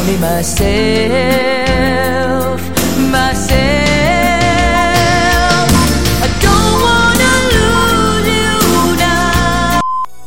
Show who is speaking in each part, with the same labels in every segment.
Speaker 1: me, myself, myself. I don't wanna lose you now.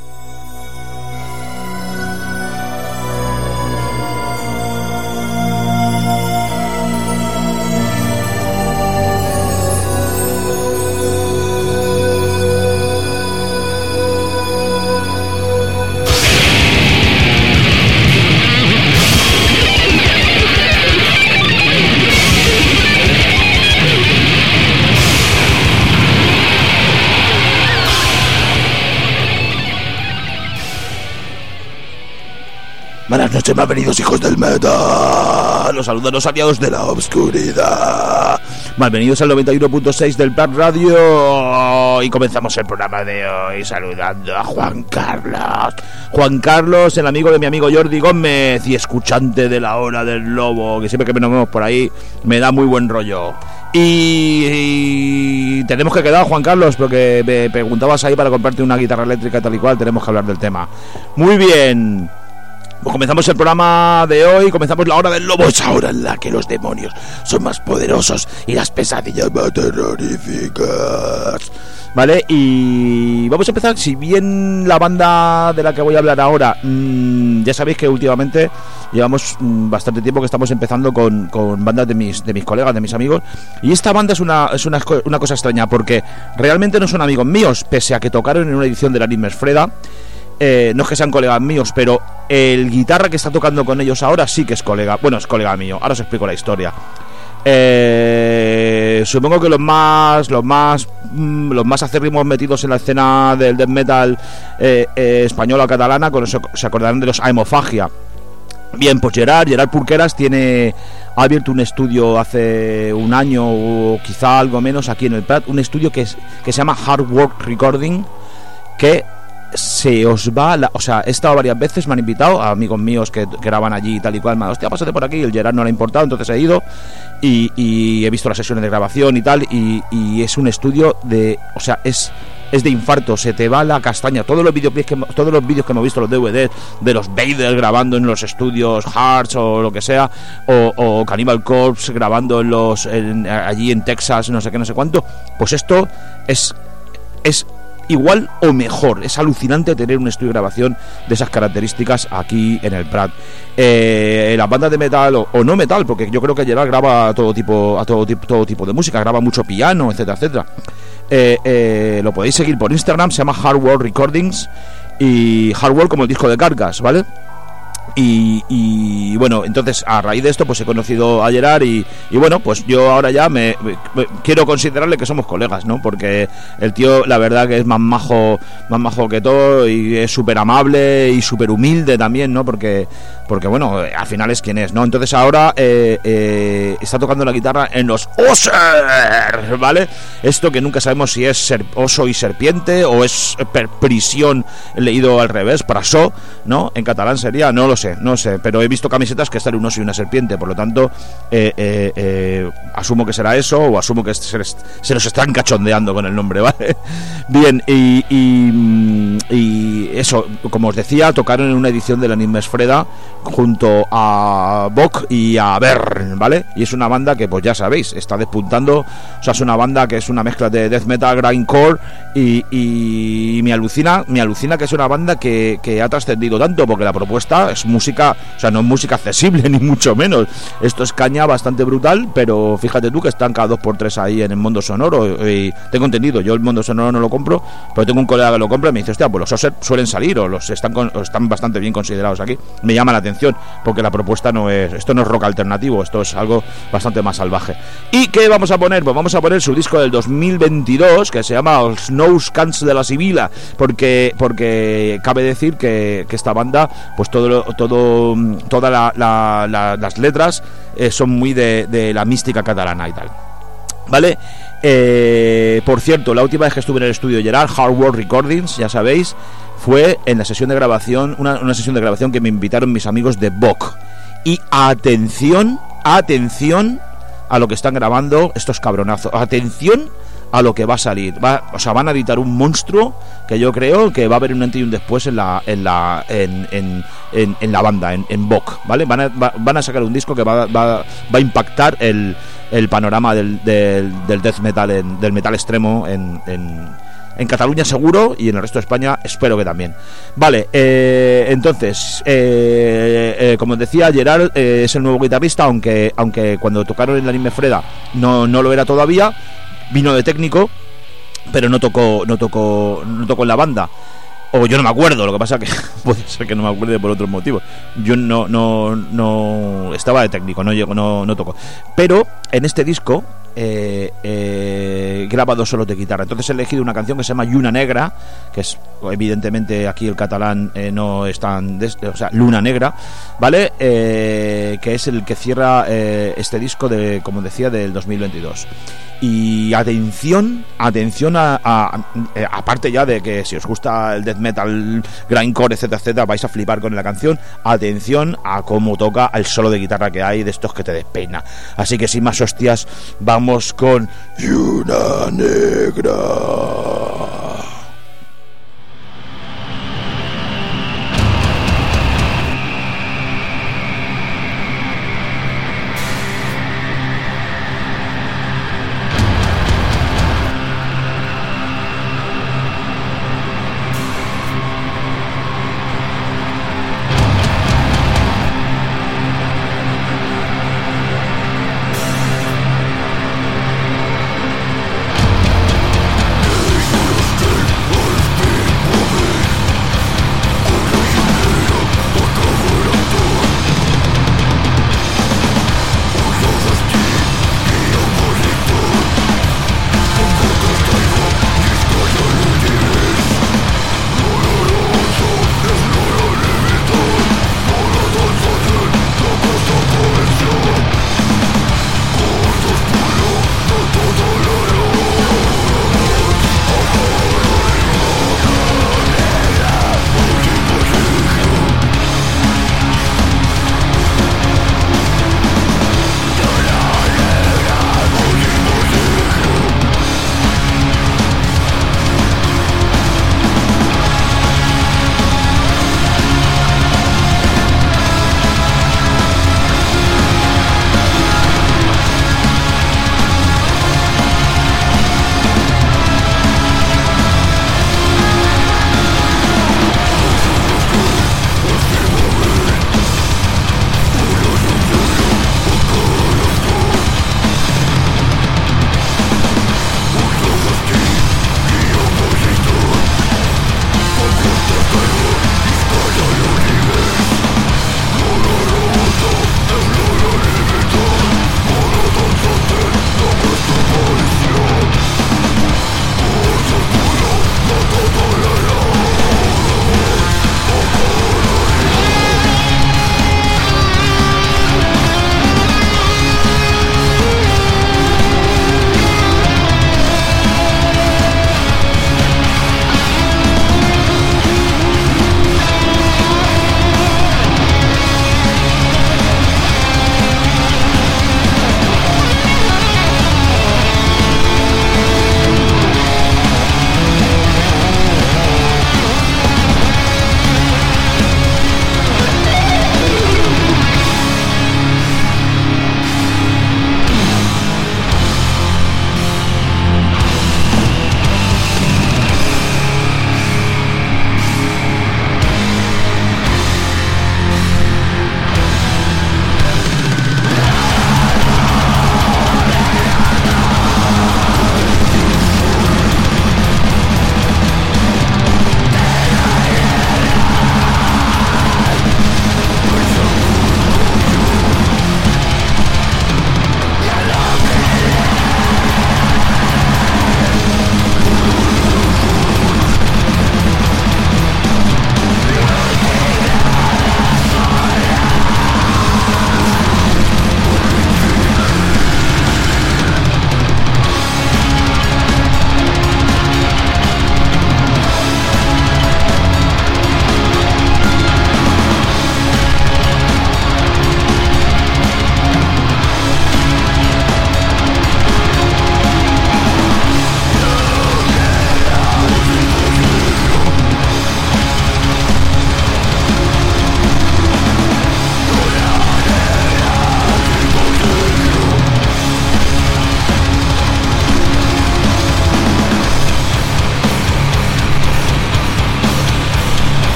Speaker 2: Buenas noches, malvenidos hijos del metal. Los saludan los aliados de la oscuridad. Malvenidos al 91.6 del Prat Radio. Y comenzamos el programa de hoy saludando a Juan Carlos. Juan Carlos, el amigo de mi amigo Jordi Gómez y escuchante de La Hora del Lobo, que siempre que nos vemos por ahí me da muy buen rollo. Y tenemos que quedar, Juan Carlos, porque me preguntabas ahí para comprarte una guitarra eléctrica tal y cual. Tenemos que hablar del tema. Muy bien. Pues comenzamos el programa de hoy, comenzamos La Hora del Lobo, esa hora en la que los demonios son más poderosos y las pesadillas más terroríficas. Vale, y vamos a empezar, si bien la banda de la que voy a hablar ahora, ya sabéis que últimamente llevamos bastante tiempo que estamos empezando con bandas de mis colegas, de mis amigos, y esta banda es una cosa extraña, porque realmente no son amigos míos, pese a que tocaron en una edición de la Nightmare Freda. No es que sean colegas míos, pero el guitarra que está tocando con ellos ahora sí que es colega. Bueno, es colega mío. Ahora os explico la historia. Supongo que los más acérrimos metidos en la escena del death metal española o catalana, con eso se acordarán de los Aemofagia. Bien, pues Gerard Purqueras ha abierto un estudio hace un año o quizá algo menos aquí en el Prat, un estudio que se llama Hard Work Recording, que se os va o sea, he estado varias veces, me han invitado a amigos míos que graban allí y tal y cual, me han dicho, hostia, pásate por aquí, y el Gerard no le ha importado, entonces he ido y he visto las sesiones de grabación y tal, y es un estudio de, o sea, es de infarto, se te va la castaña. Todos los vídeos que hemos visto, los DVDs de los Vader grabando en los estudios Hearts o lo que sea, o Cannibal Corpse grabando allí en Texas, no sé qué, no sé cuánto, pues esto es igual o mejor. Es alucinante tener un estudio de grabación de esas características aquí en el Prat. Las bandas de metal o no metal, porque yo creo que Gerard graba todo tipo de música, graba mucho piano, etcétera, etcétera. Lo podéis seguir por Instagram, se llama Hard Work Recordings, y Hard Work como el disco de Carcass, ¿vale? Y bueno, entonces a raíz de esto pues he conocido a Gerard y bueno, pues yo ahora ya me quiero considerarle que somos colegas, ¿no? Porque el tío, la verdad que es más majo que todo, y es súper amable y súper humilde también, ¿no? Porque bueno, al final es quien es, ¿no? Entonces ahora está tocando la guitarra en los Oser, ¿vale? Esto que nunca sabemos si es oso y serpiente o es prisión leído al revés, prasó, ¿no? En catalán sería, no sé, pero he visto camisetas que están un oso y una serpiente, por lo tanto asumo que será eso, o asumo que se nos están cachondeando con el nombre, ¿vale? Bien, y eso, como os decía, tocaron en una edición de la Nightmare Freda junto a Bok y a Bern, ¿vale? Y es una banda que, pues ya sabéis, está despuntando, o sea, es una banda que es una mezcla de death metal, grindcore, y me alucina que es una banda que ha trascendido tanto, porque la propuesta es música, o sea, no es música accesible ni mucho menos. Esto es caña bastante brutal, pero fíjate tú que están cada 2x3 ahí en el mundo sonoro, y tengo entendido, yo el mundo sonoro no lo compro, pero tengo un colega que lo compra y me dice, hostia, pues los Oser suelen salir, o están bastante bien considerados aquí. Me llama la atención, porque la propuesta esto no es rock alternativo, esto es algo bastante más salvaje. ¿Y qué vamos a poner? Pues vamos a poner su disco del 2022, que se llama Els Nous Cants de la Sibila, porque cabe decir que esta banda, pues todas las letras son muy de la mística catalana y tal, ¿vale? Por cierto, la última vez que estuve en el estudio Gerard, Hard Work Recordings, ya sabéis, fue en la sesión de grabación, una sesión de grabación que me invitaron mis amigos de Bok. Y atención a lo que están grabando estos cabronazos, atención a lo que va a salir. O sea, van a editar un monstruo que yo creo que va a haber un antes y un después en en la banda, en Vogue, ¿vale? Van a sacar un disco que va a impactar el panorama del death metal, del metal extremo en Cataluña seguro, y en el resto de España espero que también. Vale, entonces, como os decía, Gerard es el nuevo guitarrista, aunque cuando tocaron en la Anime Freda no lo era todavía. Vino de técnico, pero no tocó en la banda. O yo no me acuerdo, lo que pasa que puede ser que no me acuerde por otros motivos. Yo no estaba de técnico, no tocó. Pero en este disco graba 2 solos de guitarra. Entonces he elegido una canción que se llama Lluna Negra, que es, evidentemente aquí el catalán no es tan o sea, Luna Negra, ¿vale? Que es el que cierra este disco como decía, del 2022. Y atención aparte ya de que si os gusta el death metal, grindcore, etcétera, vais a flipar con la canción. Atención a cómo toca el solo de guitarra que hay, de estos que te despeina. Así que sin más hostias, vamos con Lluna Negra.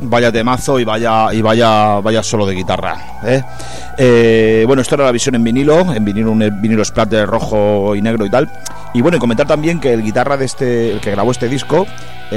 Speaker 2: Vaya temazo y vaya solo de guitarra, bueno, esto era la versión en vinilo, un vinilo splatter rojo y negro y tal. Y bueno, y comentar también que el guitarra el que grabó este disco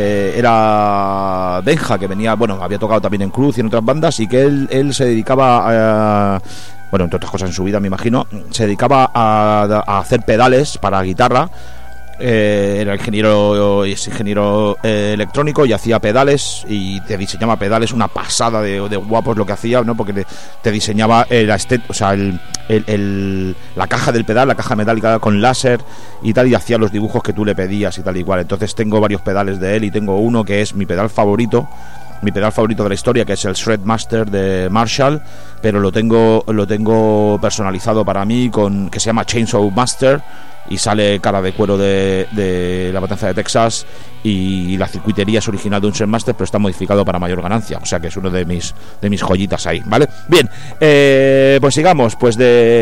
Speaker 2: era Benja, que venía, bueno, había tocado también en Cruz y en otras bandas, y que él se dedicaba a, bueno, entre otras cosas en su vida, me imagino, se dedicaba a hacer pedales para guitarra. Era ingeniero electrónico y hacía pedales y te diseñaba pedales, una pasada de guapos lo que hacía, ¿no? Porque te diseñaba o sea, la caja del pedal, la caja metálica con láser y tal, y hacía los dibujos que tú le pedías y tal y cual. Entonces tengo varios pedales de él y tengo uno que es mi pedal favorito de la historia, que es el Shredmaster de Marshall, pero lo tengo personalizado para mí, que se llama Chainsaw Master, y sale cara de cuero de la matanza de Texas, y la circuitería es original de un Shredmaster, pero está modificado para mayor ganancia, o sea que es uno de mis joyitas ahí, ¿vale? Bien, pues sigamos, pues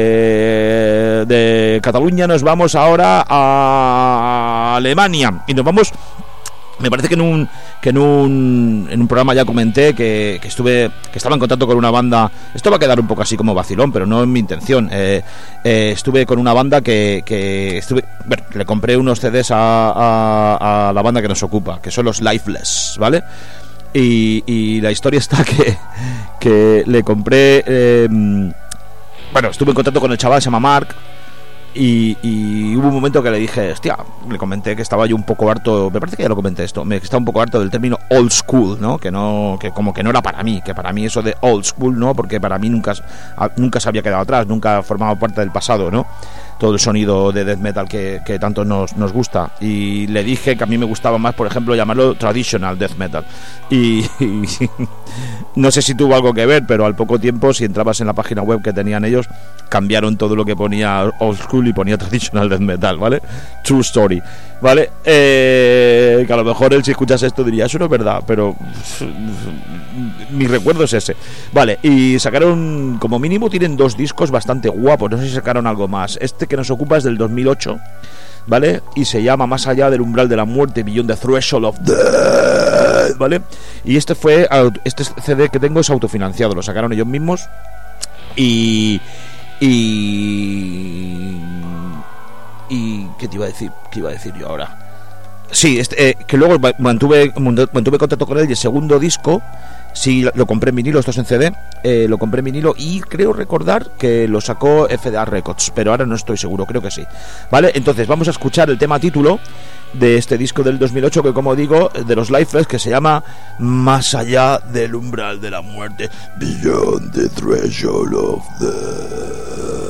Speaker 2: de Cataluña nos vamos ahora a Alemania, y nos vamos. Me parece que en un programa ya comenté que estaba en contacto con una banda. Esto va a quedar un poco así como vacilón, pero no es mi intención. Estuve con una banda que le compré unos CDs a la banda que nos ocupa, que son los Lifeless, ¿vale? Y la historia está que le compré. Estuve en contacto con el chaval, se llama Mark. Y hubo un momento que le dije, hostia, le comenté que estaba yo un poco harto, me parece que ya lo comenté esto, que estaba un poco harto del término old school, ¿no? Que como que no era para mí, que para mí eso de old school, ¿no? Porque para mí nunca se había quedado atrás, nunca formaba parte del pasado, ¿no? Todo el sonido de death metal que tanto nos gusta. Y le dije que a mí me gustaba más, por ejemplo, llamarlo traditional death metal. Y no sé si tuvo algo que ver, pero al poco tiempo, si entrabas en la página web que tenían ellos, cambiaron todo lo que ponía old school y ponía traditional death metal, ¿vale? True story, ¿vale? Que a lo mejor él, si escuchas esto, diría, eso no es verdad, pero mi recuerdo es ese, ¿vale? Y sacaron, como mínimo tienen 2 discos bastante guapos, no sé si sacaron algo más. Este que nos ocupa es del 2008, ¿vale? Y se llama Más allá del umbral de la muerte, Beyond the Threshold of Death, ¿vale? Y este CD que tengo es autofinanciado, lo sacaron ellos mismos. Y ¿qué te iba a decir? ¿Qué iba a decir yo ahora? Sí, que luego mantuve contacto con él, y el segundo disco sí lo compré en vinilo, esto es en CD, lo compré en vinilo y creo recordar que lo sacó FDA Records, pero ahora no estoy seguro, creo que sí, ¿vale? Entonces vamos a escuchar el tema título de este disco del 2008, que como digo, de los Lifeless, que se llama Más allá del umbral de la muerte, Beyond the Threshold of Death.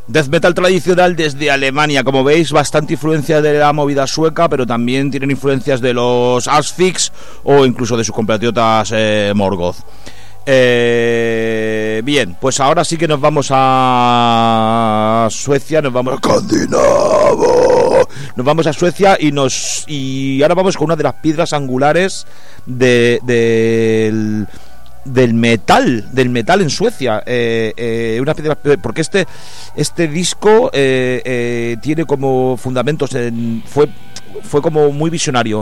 Speaker 2: Death metal tradicional desde Alemania, como veis, bastante influencia de la movida sueca, pero también tienen influencias de los Asphyx o incluso de sus compatriotas Morgoth. Bien, pues ahora sí que nos vamos a Suecia, nos vamos a Escandinavo, nos vamos a Suecia y ahora vamos con una de las piedras angulares del metal en Suecia, una piedra, porque este disco tiene como fundamentos fue como muy visionario,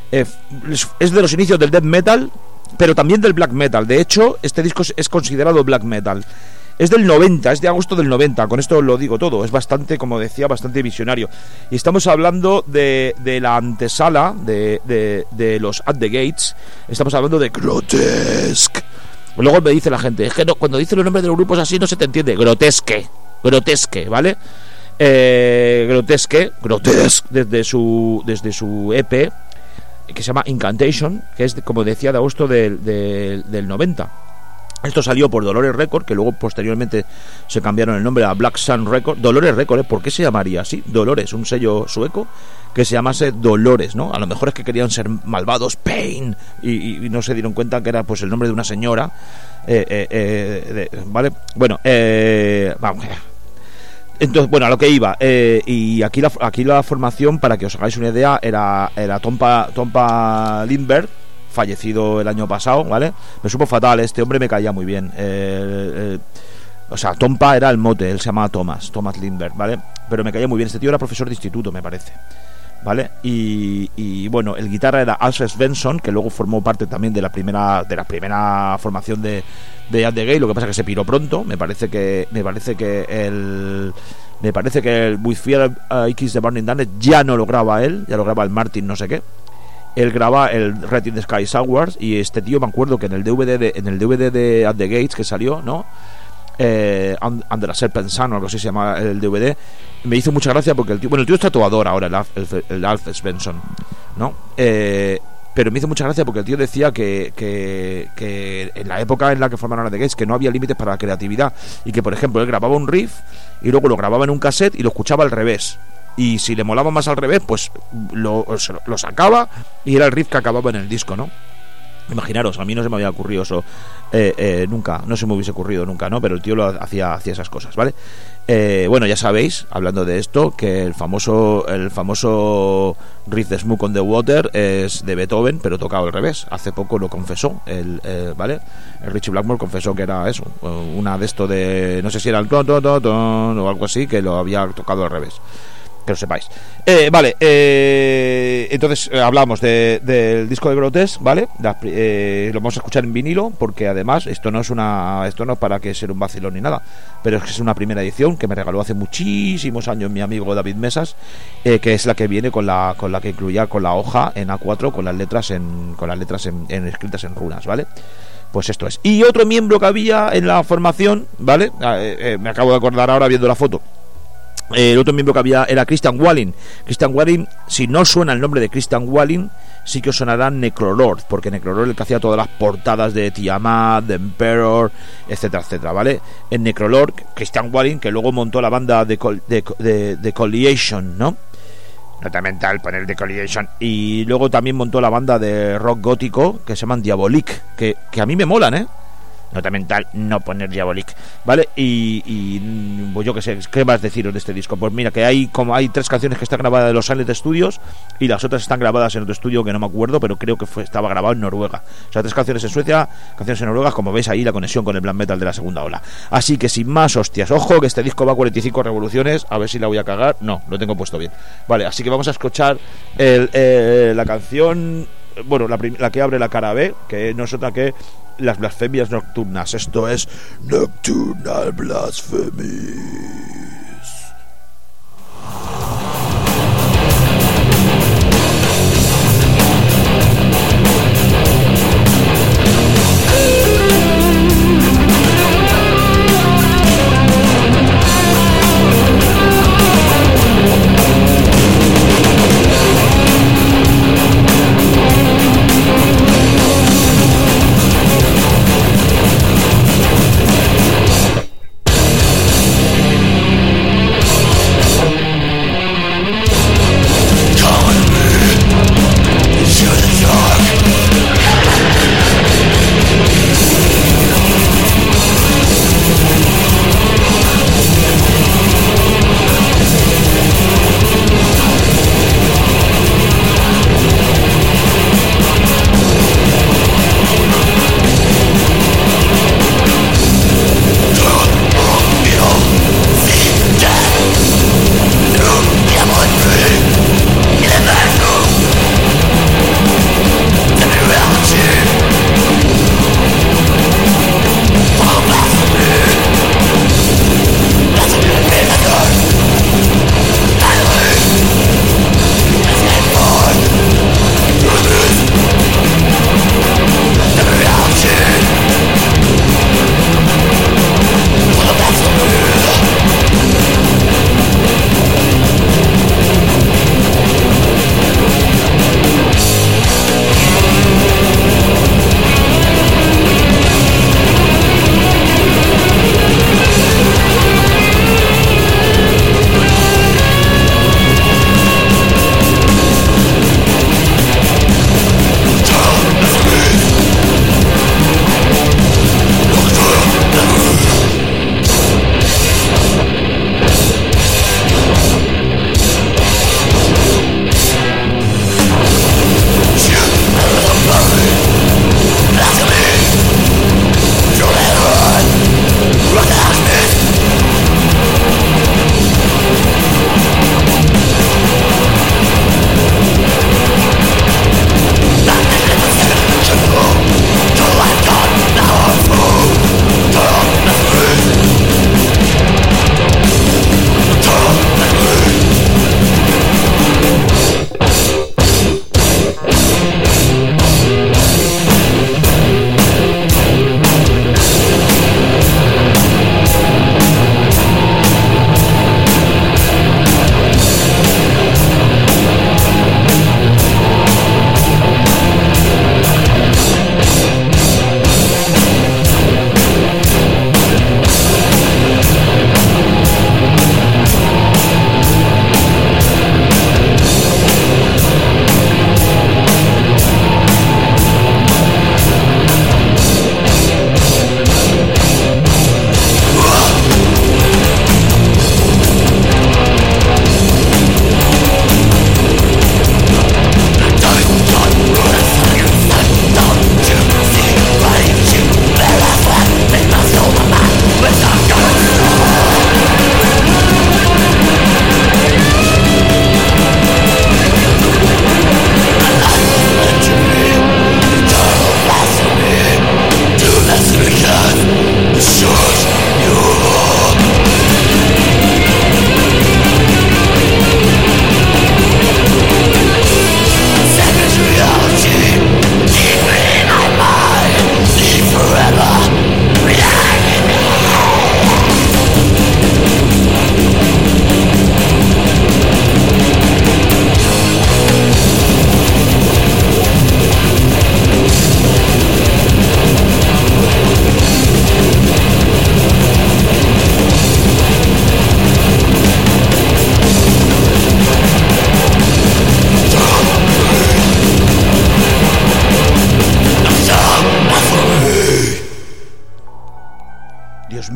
Speaker 2: es de los inicios del death metal, pero también del black metal. De hecho, este disco es considerado black metal. Es del 90, es de agosto del 90. Con esto lo digo todo. Es bastante, como decía, bastante visionario. Y estamos hablando de la antesala de los At the Gates. Estamos hablando de Grotesque. Luego me dice la gente, es que no, cuando dicen los nombres de los grupos así no se te entiende. Grotesque, ¿vale? Grotesque desde su EP, que se llama Incantation, que es, como decía, de agosto del 90. Esto salió por Dolores Record, que luego posteriormente se cambiaron el nombre a Black Sun Record. Dolores Record, ¿por qué se llamaría así? Dolores, un sello sueco que se llamase Dolores, ¿no? A lo mejor es que querían ser malvados, Pain, y no se dieron cuenta que era pues el nombre de una señora, ¿vale? Bueno, vamos. Entonces, bueno, a lo que iba, y aquí la formación, para que os hagáis una idea, era Tompa Lindberg, fallecido el año pasado, ¿vale? Me supo fatal, este hombre me caía muy bien. O sea, Tompa era el mote, él se llamaba Thomas Lindberg, ¿vale? Pero me caía muy bien, este tío era profesor de instituto, me parece, ¿vale? Y bueno, el guitarra era Alfred Svensson, que luego formó parte también de la primera formación de At the Gate. Lo que pasa es que se piró pronto. Me parece que el With Fear I Kiss the Burning Damned ya no lo graba él, ya lo graba el Martin no sé qué. Él graba el Red in the Sky Awards, y este tío, me acuerdo que en el DVD de At the Gates que salió, ¿no? Under a Serpent Sun o algo así se llama el DVD. Me hizo mucha gracia porque el tío es tatuador ahora, el Alf Svensson, ¿no? Pero me hizo mucha gracia porque el tío decía que en la época en la que formaron a The Gates, que no había límites para la creatividad, y que, por ejemplo, él grababa un riff y luego lo grababa en un cassette y lo escuchaba al revés, y si le molaba más al revés, pues lo sacaba y era el riff que acababa en el disco, ¿no? Imaginaros, a mí no se me había ocurrido eso nunca, no se me hubiese ocurrido nunca, ¿no? Pero el tío lo hacía esas cosas, ¿vale? Bueno, ya sabéis, hablando de esto, que el famoso riff de Smoke on the Water es de Beethoven, pero tocado al revés. Hace poco lo confesó, ¿vale? El Richie Blackmore confesó que era eso, una de esto de, no sé si era el ton, ton, ton, ton, o algo así, que lo había tocado al revés. Que lo sepáis. Vale, entonces hablamos del disco de Grotesque, ¿vale? Lo vamos a escuchar en vinilo, porque además esto no es para que sea un vacilón ni nada, pero es que es una primera edición que me regaló hace muchísimos años mi amigo David Mesas, que es la que viene con la que incluía con la hoja en A4 con las letras escritas en runas, ¿vale? Pues esto es. Y otro miembro que había en la formación, ¿vale? Me acabo de acordar ahora viendo la foto. El otro miembro que había era Christian Walling. Christian Walling, si no suena el nombre de Christian Walling, sí que os sonará Necrolord, porque Necrolord es el que hacía todas las portadas de Tiamat, de Emperor, etcétera, etcétera, ¿vale? En Necrolord, Christian Walling, que luego montó la banda de Colliation, ¿no? Nota mental, poner de Colliation. Y luego también montó la banda de rock gótico que se llaman Diabolique, que a mí me molan, ¿eh? Nota mental, no poner Diabolique, ¿vale? Y pues yo qué sé, ¿qué más deciros de este disco? Pues mira, que hay 3 canciones que están grabadas de los Silent Studios y las otras están grabadas en otro estudio que no me acuerdo, pero creo que estaba grabado en Noruega. O sea, 3 canciones en Suecia, canciones en Noruega, como veis ahí la conexión con el black metal de la segunda ola. Así que sin más hostias, ojo que este disco va a 45 revoluciones, a ver si la voy a cagar. No, lo tengo puesto bien. Vale, así que vamos a escuchar la canción, bueno, la que abre la cara B, que no es otra que Las Blasfemias Nocturnas. Esto es Nocturnal Blasphemies.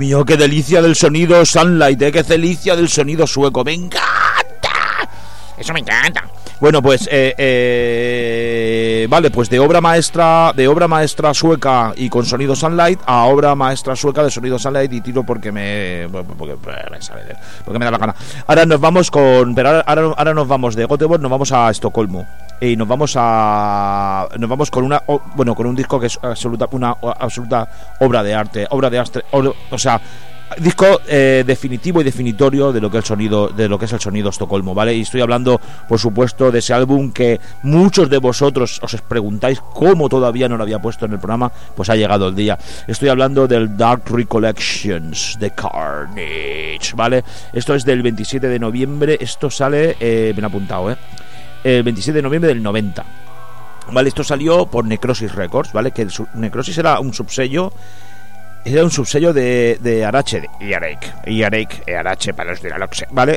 Speaker 2: mío, qué delicia del sonido Sunlight, qué delicia del sonido sueco. ¡Me encanta! Eso me encanta. Bueno, pues vale, pues de obra maestra sueca y con sonido Sunlight a obra maestra sueca de sonido Sunlight, y tiro porque me da la gana. Ahora nos vamos ahora nos vamos de Göteborg, nos vamos a Estocolmo y nos vamos con con un disco que es una absoluta obra de arte, o sea, disco definitivo y definitorio de lo que es el sonido Estocolmo, ¿vale? Y estoy hablando, por supuesto, de ese álbum que muchos de vosotros os preguntáis cómo todavía no lo había puesto en el programa. Pues ha llegado el día. Estoy hablando del Dark Recollections de Carnage, ¿vale? Esto es del 27 de noviembre. Esto sale, bien apuntado, el 27 de noviembre del 90, ¿vale? Esto salió por Necrosis Records, ¿vale? Que Necrosis era un subsello de Arache, Arache para los de la Loxe, ¿vale?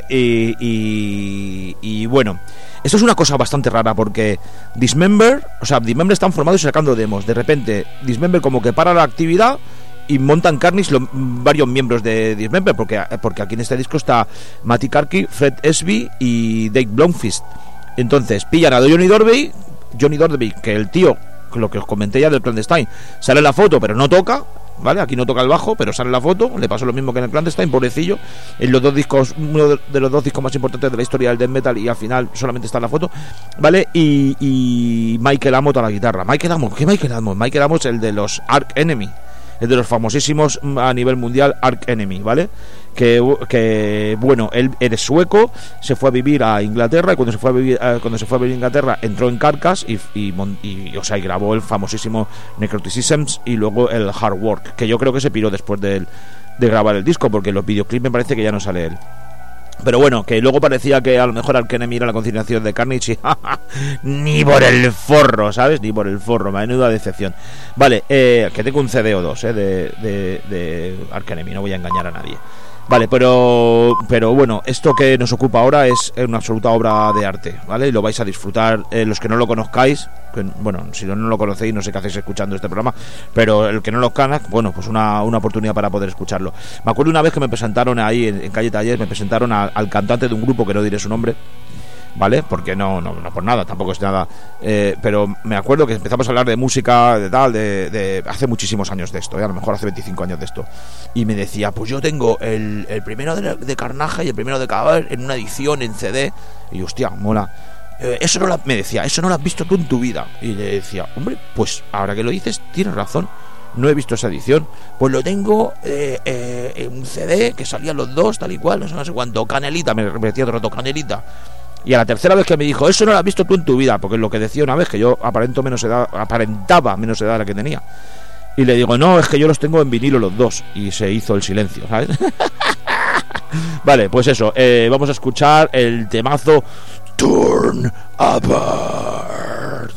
Speaker 2: Y bueno, esto es una cosa bastante rara porque Dismember están formados y sacando demos. De repente, Dismember como que para la actividad y montan Carnage varios miembros de Dismember, porque aquí en este disco está Matti Karki, Fred Esby y Dave Blomqvist. Entonces pillan a Johnny Dorby, que el tío, lo que os comenté ya del Clandestine, sale en la foto pero no toca, ¿vale? Aquí no toca el bajo, pero sale en la foto. Le pasó lo mismo que en el Clandestine, pobrecillo. En los dos discos, uno de los dos discos más importantes de la historia del death metal, y al final solamente está en la foto, ¿vale? Y Michael Amott a la guitarra. Michael Amott, el de los Arch Enemy, el de los famosísimos a nivel mundial Arch Enemy, ¿vale? Que bueno, él es sueco, se fue a vivir a Inglaterra, y cuando se fue a vivir a Inglaterra entró en Carcass y grabó el famosísimo Necroticisms y luego el Hard Work, que yo creo que se piró después de grabar el disco, porque en los videoclips me parece que ya no sale él. Pero bueno, que luego parecía que a lo mejor Arch Enemy era la continuación de Carnage y ni por el forro, ¿sabes? Ni por el forro, menuda decepción. Vale, que tengo un CD o dos de Arch Enemy, no voy a engañar a nadie. Vale, pero bueno, esto que nos ocupa ahora es una absoluta obra de arte, ¿vale? Y lo vais a disfrutar, los que no lo conozcáis, bueno, si no lo conocéis, no sé qué hacéis escuchando este programa, pero el que no lo conozca, bueno, pues una oportunidad para poder escucharlo. Me acuerdo una vez que me presentaron ahí en Calle Taller, me presentaron al cantante de un grupo que no diré su nombre, ¿vale? Porque no por nada, tampoco es nada, pero me acuerdo que empezamos a hablar de música, de hace muchísimos años de esto, a lo mejor hace 25 años de esto, y me decía, pues yo tengo el primero de Carnage y el primero de Cadáver en una edición en CD, y hostia, mola. Me decía, eso no lo has visto tú en tu vida. Y le decía, hombre, pues ahora que lo dices, tienes razón, no he visto esa edición. Pues lo tengo en un CD que salían los dos, tal y cual, no sé cuánto, Canelita, me repetía todo el rato, Canelita. Y a la tercera vez que me dijo, eso no lo has visto tú en tu vida, porque es lo que decía una vez, que yo aparentaba menos edad de la que tenía. Y le digo, no, es que yo los tengo en vinilo los dos. Y se hizo el silencio, ¿sabes? Vale, pues eso, vamos a escuchar el temazo Torn Apart.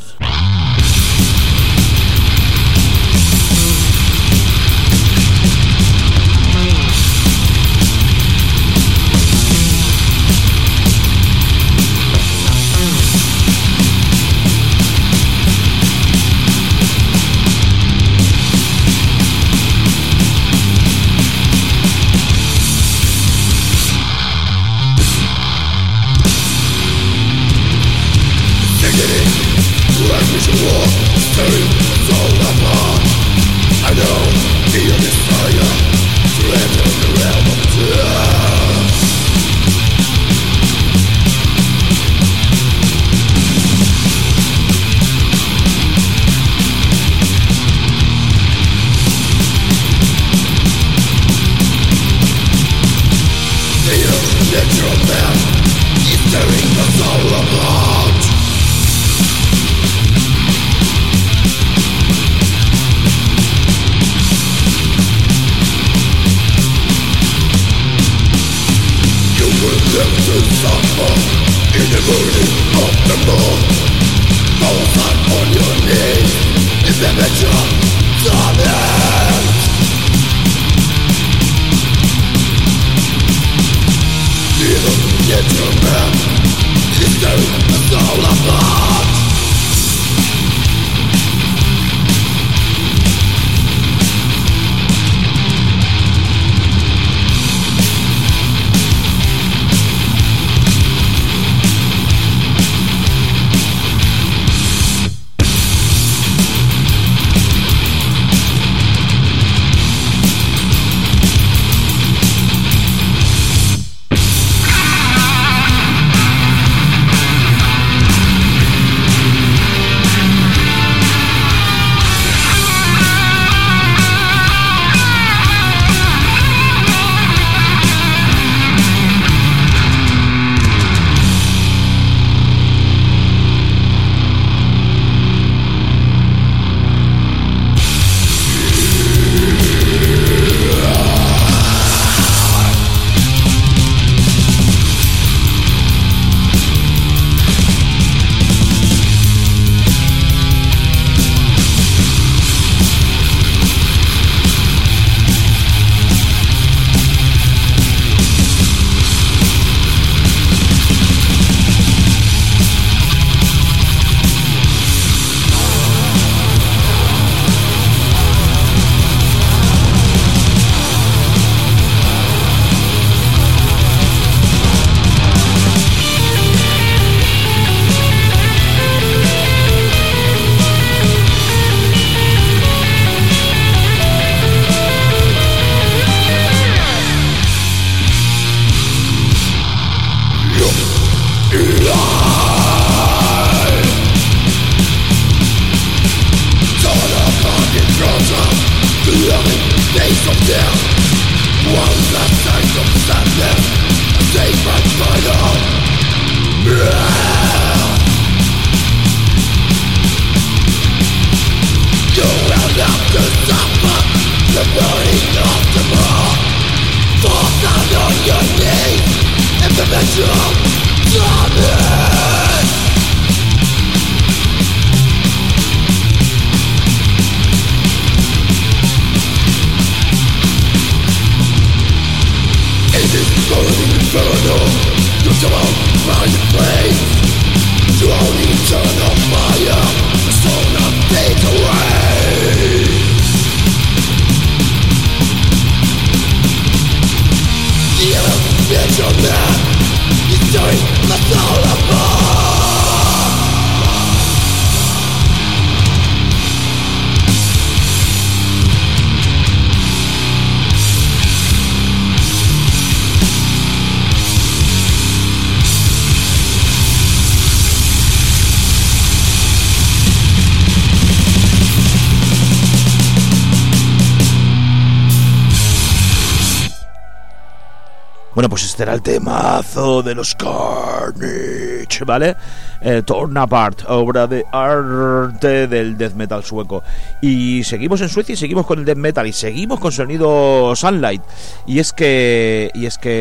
Speaker 2: Bueno, pues este era el temazo de los Carnage, ¿vale? Torn Apart, obra de arte del death metal sueco. Y seguimos en Suecia y seguimos con el death metal y seguimos con sonido Sunlight. Y es que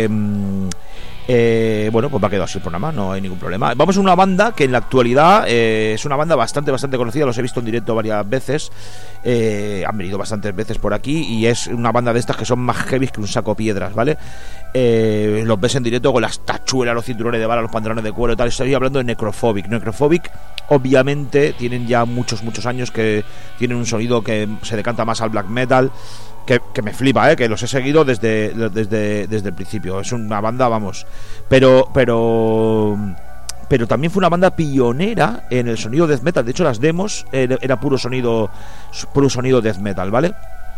Speaker 2: bueno, pues va a quedar así el programa, no hay ningún problema. Vamos a una banda que en la actualidad es una banda bastante conocida, los he visto en directo varias veces, han venido bastantes veces por aquí y es una banda de estas que son más heavy que un saco piedras, ¿vale? Los ves en directo con las tachuelas, los cinturones de bala, los pantalones de cuero y tal. Estoy hablando de Necrophobic. Necrophobic obviamente tienen ya muchos años que tienen un sonido que se decanta más al black metal, que me flipa, que los he seguido desde el principio. Es una banda, vamos, pero también fue una banda pionera en el sonido death metal. De hecho, las demos era puro sonido death metal, ¿vale?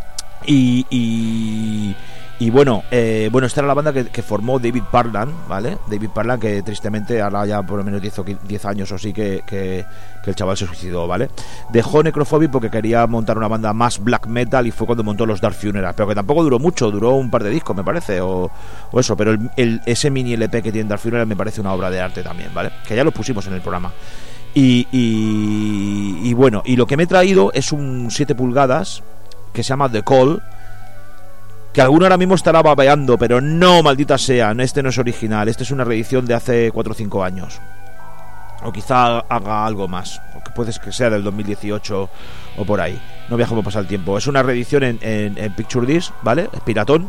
Speaker 2: Y bueno, esta era la banda que formó David Parlan, ¿vale? David Parlan, que tristemente ahora ya por lo menos 10 años o así que el chaval se suicidó, ¿vale? Dejó Necrophobic porque quería montar una banda más black metal y fue cuando montó los Dark Funeral, pero que tampoco duró mucho, duró un par de discos, me parece, o eso, pero ese mini LP que tiene Dark Funeral me parece una obra de arte también, ¿vale? Que ya lo pusimos en el programa. Y bueno, y lo que me he traído es un 7 pulgadas que se llama The Call, que alguno ahora mismo estará babeando, pero no, maldita sea, este no es original, este es una reedición de hace 4 o 5 años, o quizá haga algo más, o que puede que sea del 2018 o por ahí, no viajo por pasar el tiempo. Es una reedición en Picture Disc, ¿vale? Es piratón.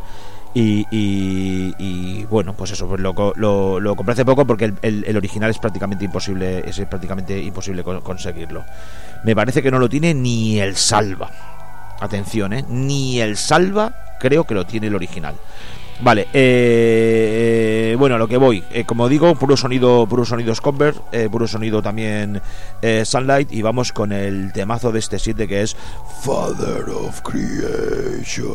Speaker 2: Y bueno, pues eso, pues lo compré hace poco porque el original es prácticamente imposible, conseguirlo. Me parece que no lo tiene ni el Salva. Atención, ni el Salva creo que lo tiene el original. Vale, bueno, a lo que voy, como digo, puro sonido Scomber, puro sonido también Sunlight, y vamos con el temazo de este 7 que es Father of Creation.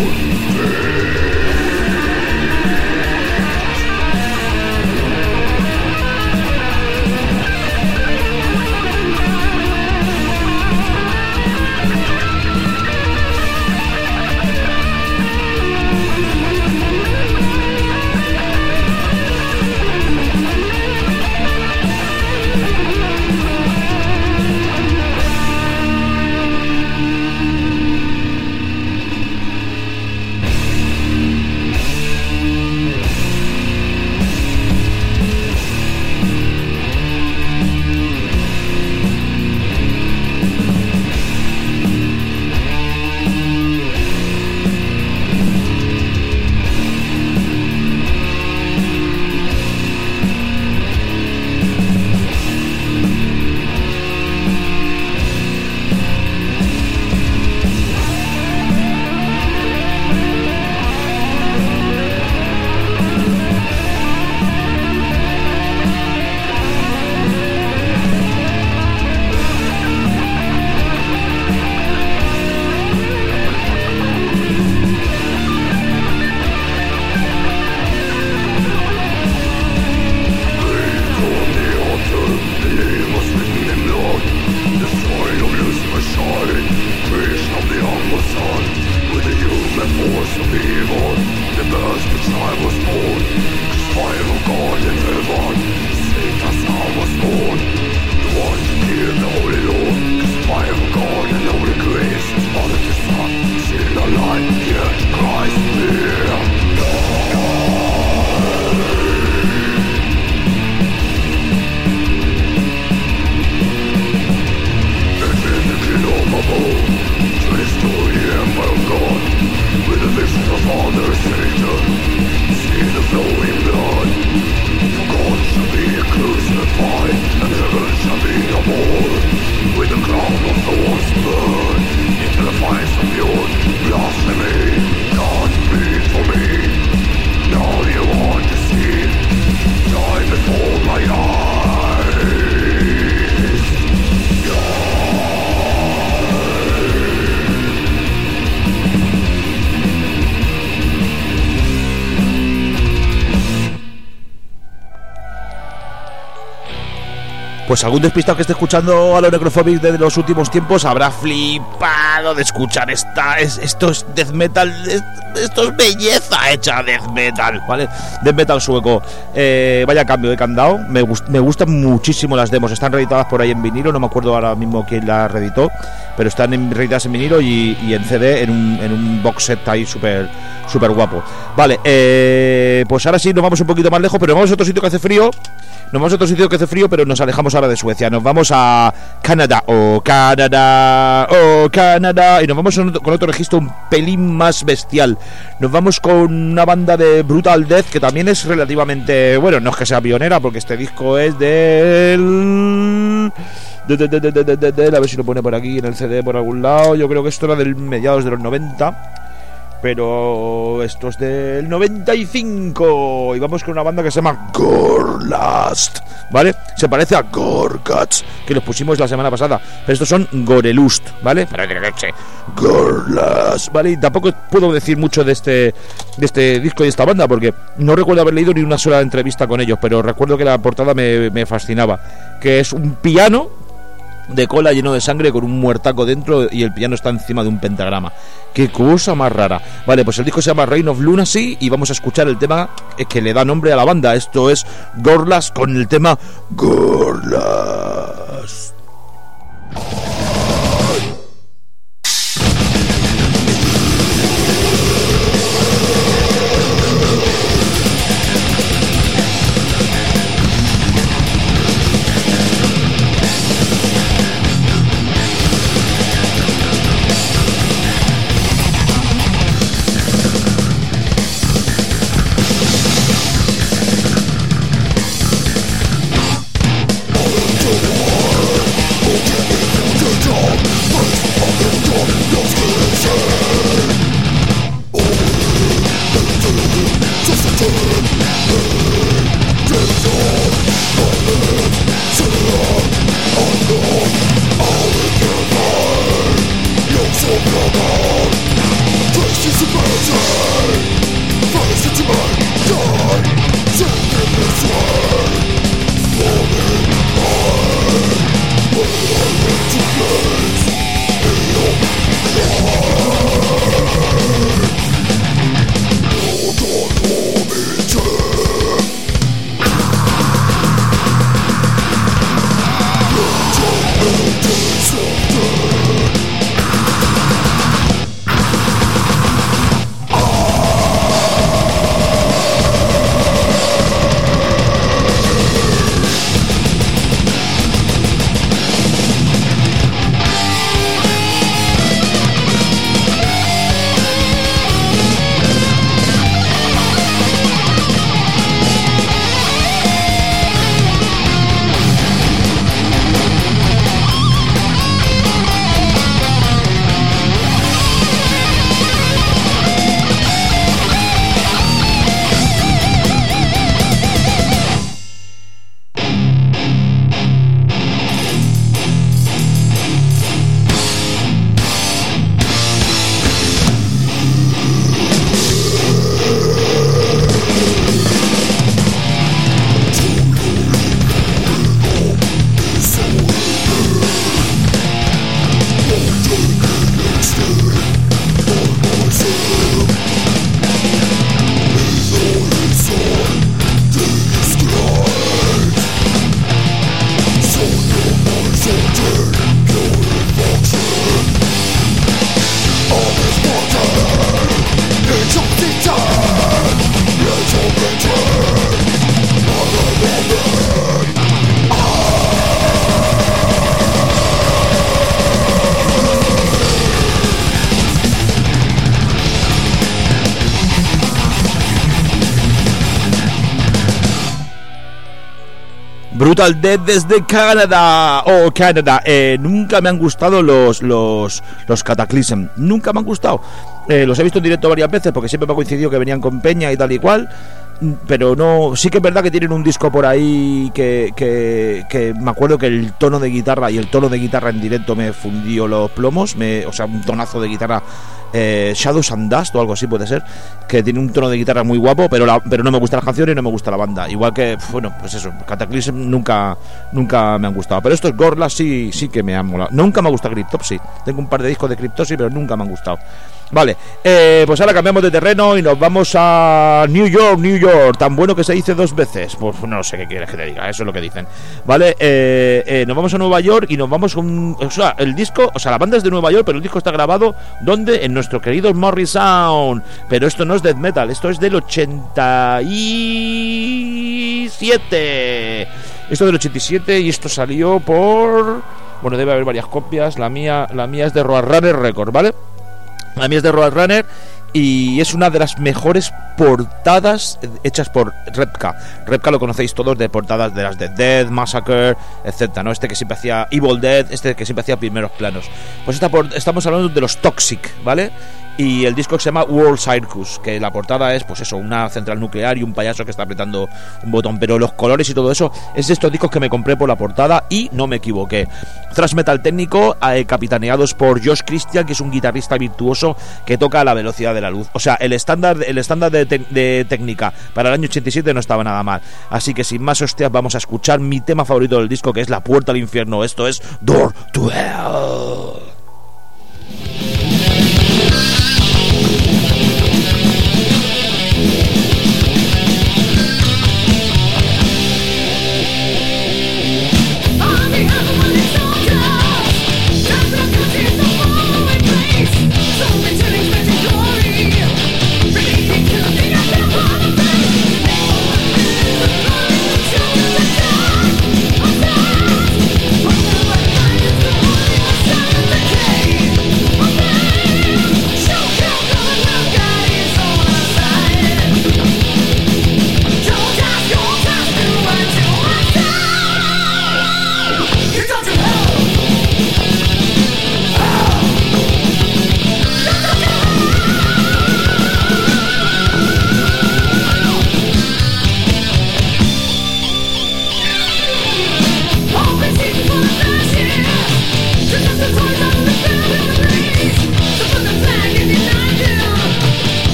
Speaker 2: Pues algún despistado que esté escuchando a los Necrophobic de los últimos tiempos habrá flipado de escuchar esto es death metal, esto es belleza hecha death metal, ¿vale? Death metal sueco. Vaya cambio que han dado. Me gustan muchísimo las demos. Están reeditadas por ahí en vinilo, no me acuerdo ahora mismo quién las reeditó, pero están reeditadas en vinilo y en CD en un box set ahí súper guapo. Vale, pues ahora sí nos vamos un poquito más lejos, pero vamos a otro sitio que hace frío. Pero nos alejamos ahora de Suecia. Nos vamos a Canadá. Canadá. Y nos vamos con otro registro un pelín más bestial. Nos vamos con una banda de Brutal Death que también es relativamente... Bueno, no es que sea pionera, porque este disco es del... a ver si lo pone por aquí en el CD por algún lado. Yo creo que esto era del mediados de los 90. Pero esto es del 95. Y vamos con una banda que se llama Gorlust, ¿vale? Se parece a Gorguts, que los pusimos la semana pasada. Pero estos son Gorelust, ¿vale? Gorlust, ¿vale? Y tampoco puedo decir mucho de este disco y de esta banda, porque no recuerdo haber leído ni una sola entrevista con ellos. Pero recuerdo que la portada me fascinaba. Que es un piano de cola lleno de sangre con un muertaco dentro y el piano está encima de un pentagrama. Qué cosa más rara. Vale, pues el disco se llama Reign of Lunacy y vamos a escuchar el tema que le da nombre a la banda. Esto es Gorlust con el tema Gorlust.
Speaker 3: War.
Speaker 2: Brutal Death desde Canadá. Canadá. Nunca me han gustado los Cataclysm. Nunca me han gustado. Los he visto en directo varias veces porque siempre me ha coincidido que venían con Peña y tal y cual. Pero no, sí que es verdad que tienen un disco por ahí que me acuerdo que el tono de guitarra en directo me fundió los plomos, o sea, un tonazo de guitarra, Shadows and Dust o algo así puede ser, que tiene un tono de guitarra muy guapo, pero no me gustan las canciones y no me gusta la banda, igual que, bueno, pues eso, Cataclysm nunca me han gustado, pero estos Gorillaz sí que me han molado. Nunca me ha gustado Cryptopsy, tengo un par de discos de Cryptopsy, pero nunca me han gustado. Vale, pues ahora cambiamos de terreno y nos vamos a New York, tan bueno que se dice dos veces. Pues no sé qué quieres que te diga, eso es lo que dicen. Vale, nos vamos a Nueva York y nos vamos con... O sea, el disco, o sea, la banda es de Nueva York, pero el disco está grabado, ¿dónde? En nuestro querido Morrisound. Pero esto no es death metal, esto es del 87. Esto del 87 y esto salió por... Bueno, debe haber varias copias, la mía es de Roadrunner Records, ¿vale? La mía es de Roadrunner y es una de las mejores portadas hechas por Repka. Repka lo conocéis todos de portadas de las de Death, Massacre, etcétera, ¿no? Este que siempre hacía Evil Dead, este que siempre hacía primeros planos. Pues estamos hablando de los Toxic, ¿vale? Y el disco que se llama World Circus, que la portada es, pues eso, una central nuclear y un payaso que está apretando un botón, pero los colores y todo eso es de estos discos que me compré por la portada y no me equivoqué. Thrash metal técnico, capitaneados por Josh Christian, que es un guitarrista virtuoso que toca a la velocidad de la luz. O sea, el estándar de técnica para el año 87 no estaba nada mal. Así que sin más hostias vamos a escuchar mi tema favorito del disco, que es La Puerta al Infierno. Esto es Door to Hell.
Speaker 3: Thank you.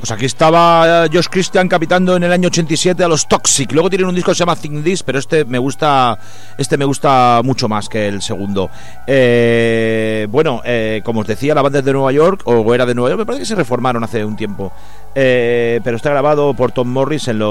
Speaker 2: Pues aquí estaba Josh Christian capitando en el año 87 a los Toxic. Luego tienen un disco que se llama Think This, pero este me gusta mucho más que el segundo. Como os decía, la banda es de Nueva York, o era de Nueva York, me parece que se reformaron hace un tiempo. Pero está grabado por Tom Morris en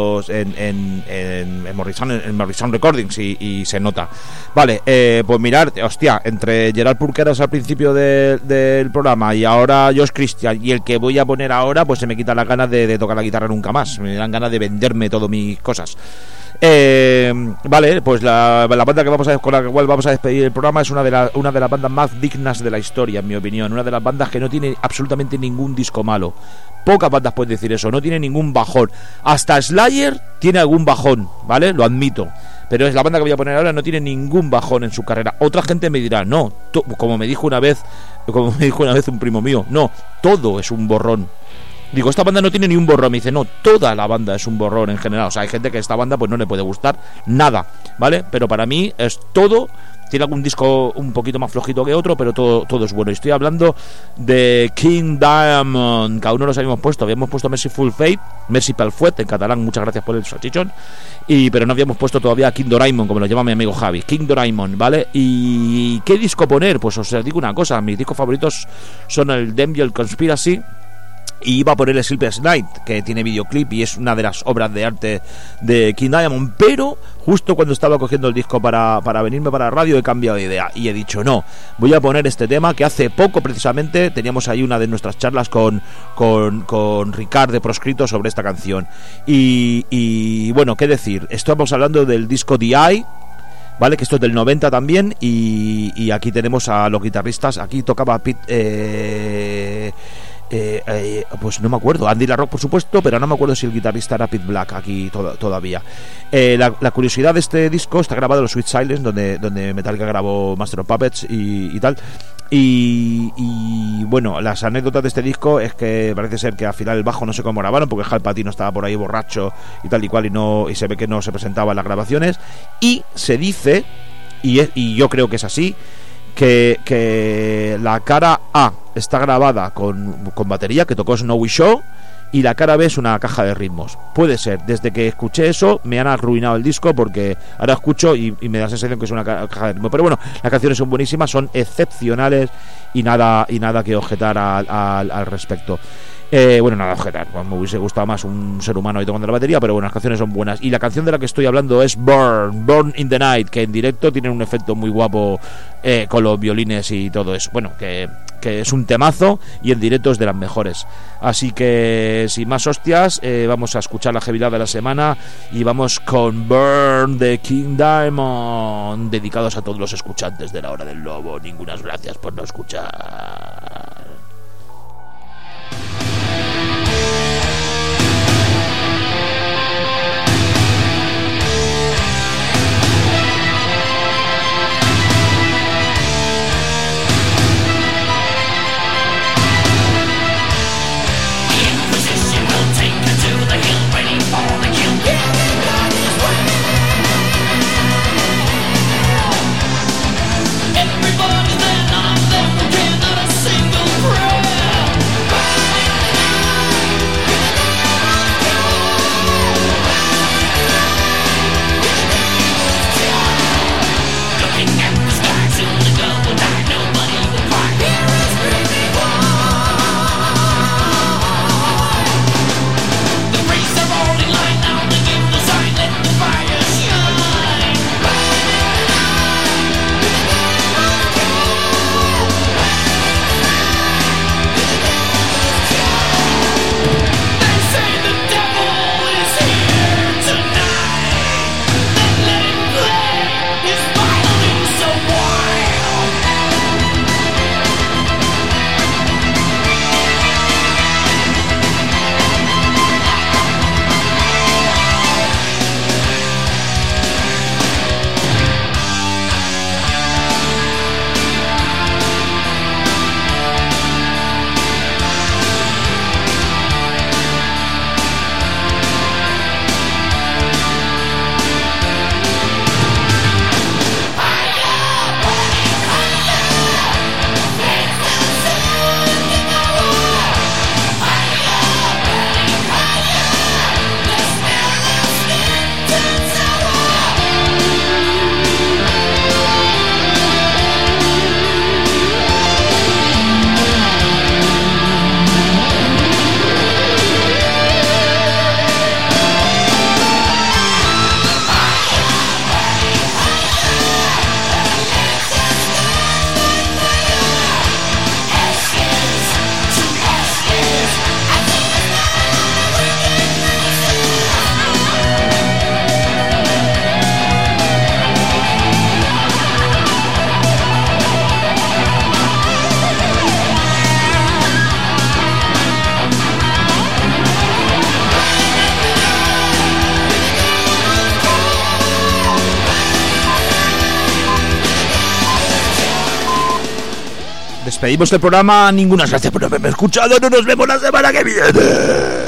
Speaker 2: Morrison Recordings y se nota. Vale, pues mirad, hostia, entre Gerard Purkeras al principio del programa y ahora Josh Christian y el que voy a poner ahora, pues se me quita las ganas de tocar la guitarra nunca más. Me dan ganas de venderme todas mis cosas. Vale, pues la banda con la cual vamos a despedir el programa es una de las bandas más dignas de la historia, en mi opinión. Una de las bandas que no tiene absolutamente ningún disco malo. Pocas bandas pueden decir eso, no tiene ningún bajón. Hasta Slayer tiene algún bajón, ¿vale? Lo admito. Pero es la banda que voy a poner ahora, no tiene ningún bajón en su carrera. Otra gente me dirá, no, como me dijo una vez un primo mío, no, todo es un borrón. Digo, esta banda no tiene ni un borrón. Me dice, no, toda la banda es un borrón en general. O sea, hay gente que a esta banda pues no le puede gustar nada, ¿vale? Pero para mí es todo. Tiene algún disco un poquito más flojito que otro, pero todo es bueno. Y estoy hablando de King Diamond, que aún no los habíamos puesto. Habíamos puesto Merciful Fate, Merciful Fate en catalán, muchas gracias por el salchichón. Pero no habíamos puesto todavía King Doraemon, como lo llama mi amigo Javi. King Doraemon, ¿vale? ¿Y qué disco poner? Pues os digo una cosa, mis discos favoritos son el Dem y el Conspiracy. Y iba a poner el Sleepless Night, que tiene videoclip y es una de las obras de arte de King Diamond. Pero justo cuando estaba cogiendo el disco para venirme para la radio, he cambiado de idea y he dicho, no, voy a poner este tema que hace poco precisamente teníamos ahí una de nuestras charlas con Ricard de Proscrito sobre esta canción. Y bueno, qué decir, estamos hablando del disco The Eye, ¿vale? Que esto es del 90 también. Y aquí tenemos a los guitarristas. Aquí tocaba Pete... pues no me acuerdo, Andy LaRocque por supuesto, pero no me acuerdo si el guitarrista era Pete Black aquí todavía. La curiosidad de este disco está grabado en los Sweet Silence, donde Metallica grabó Master of Puppets y tal. Y bueno, las anécdotas de este disco es que parece ser que al final el bajo no sé cómo grabaron, porque Hal Patino estaba por ahí borracho y tal y cual, y se ve que no se presentaba en las grabaciones. Y se dice, y yo creo que es así, que la cara A está grabada con batería, que tocó Snowy Show, y la cara B es una caja de ritmos. Puede ser, desde que escuché eso me han arruinado el disco, porque ahora escucho y me da la sensación que es una caja de ritmos. Pero bueno, las canciones son buenísimas, son excepcionales y nada que objetar al respecto. Nada objetar, me hubiese gustado más un ser humano ahí tocando la batería, pero bueno, las canciones son buenas. Y la canción de la que estoy hablando es Burn in the Night, que en directo tiene un efecto muy guapo con los violines y todo eso. Bueno, que es un temazo y en directo es de las mejores. Así que sin más hostias, vamos a escuchar la heavyada de la semana y vamos con Burn de King Diamond, dedicados a todos los escuchantes de la Hora del Lobo. Ningunas gracias por no escuchar.
Speaker 1: Everybody's there, I'm there, together to say
Speaker 2: despedimos del programa. Ninguna gracias por haberme escuchado. No nos vemos la semana que viene.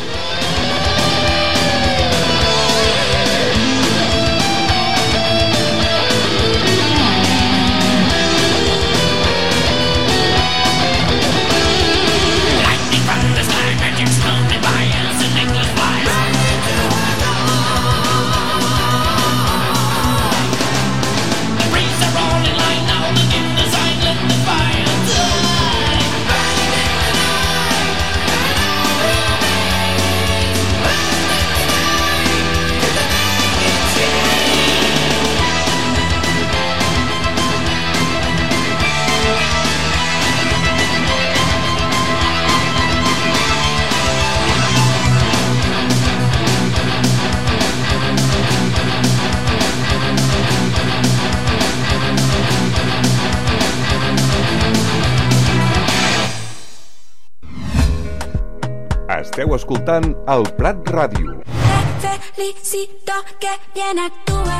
Speaker 3: Esteu escoltant el Prat Ràdio.
Speaker 1: Felicito que bien actúa.